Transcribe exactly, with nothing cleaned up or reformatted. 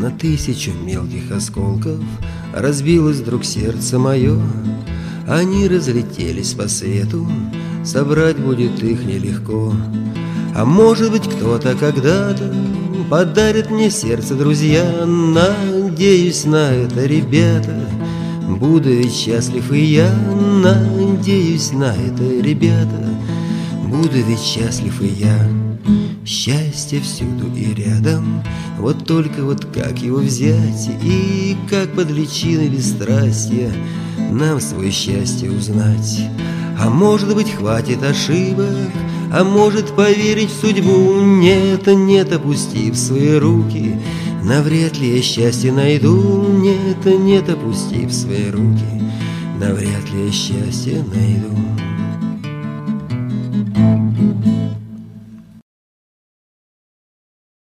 На тысячу мелких осколков разбилось вдруг сердце мое. Они разлетелись по свету, собрать будет их нелегко. А может быть, кто-то когда-то подарит мне сердце, друзья. Надеюсь на это, ребята, буду ведь счастлив и я. Надеюсь на это, ребята, буду ведь счастлив и я. Счастье всюду и рядом, вот только вот как его взять, и как под личиной бесстрастия нам свое счастье узнать. А может быть, хватит ошибок, а может, поверить в судьбу. Нет, нет, опустив свои руки, навряд ли я счастье найду. Нет, нет, опустив свои руки, навряд ли я счастье найду.